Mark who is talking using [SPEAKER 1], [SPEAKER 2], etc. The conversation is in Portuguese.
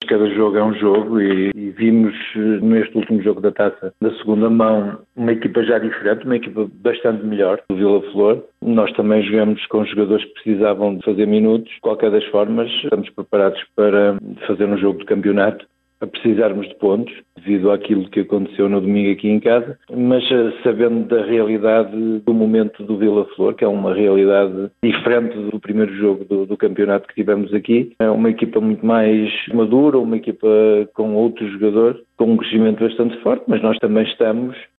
[SPEAKER 1] cada jogo é um jogo e vimos neste último jogo da Taça da segunda mão uma equipa já diferente, uma equipa bastante melhor do Vila Flor. Nós também jogamos com jogadores que precisavam de fazer minutos. De qualquer das formas, estamos preparados para fazer um jogo de campeonato, a precisarmos de pontos, devido àquilo que aconteceu no domingo aqui em casa, mas sabendo da realidade do momento do Vila Flor, que é uma realidade diferente do primeiro jogo do campeonato que tivemos aqui. É uma equipa muito mais madura, uma equipa com outros jogadores, com um crescimento bastante forte, mas nós também estamos